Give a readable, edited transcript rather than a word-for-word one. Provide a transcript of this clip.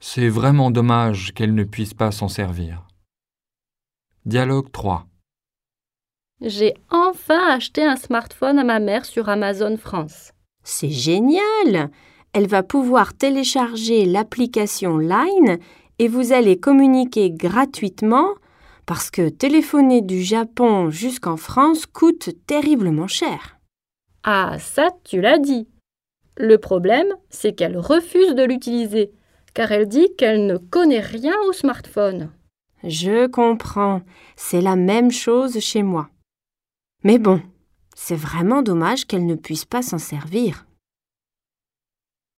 C'est vraiment dommage qu'elle ne puisse pas s'en servir. Dialogue 3. J'ai enfin acheté un smartphone à ma mère sur Amazon France. C'est génial! Elle va pouvoir télécharger l'application Line et vous allez communiquer gratuitement parce que téléphoner du Japon jusqu'en France coûte terriblement cher. Ah, ça, tu l'as dit. Le problème, c'est qu'elle refuse de l'utiliser, car elle dit qu'elle ne connaît rien au smartphone. Je comprends, c'est la même chose chez moi. Mais bon, c'est vraiment dommage qu'elle ne puisse pas s'en servir.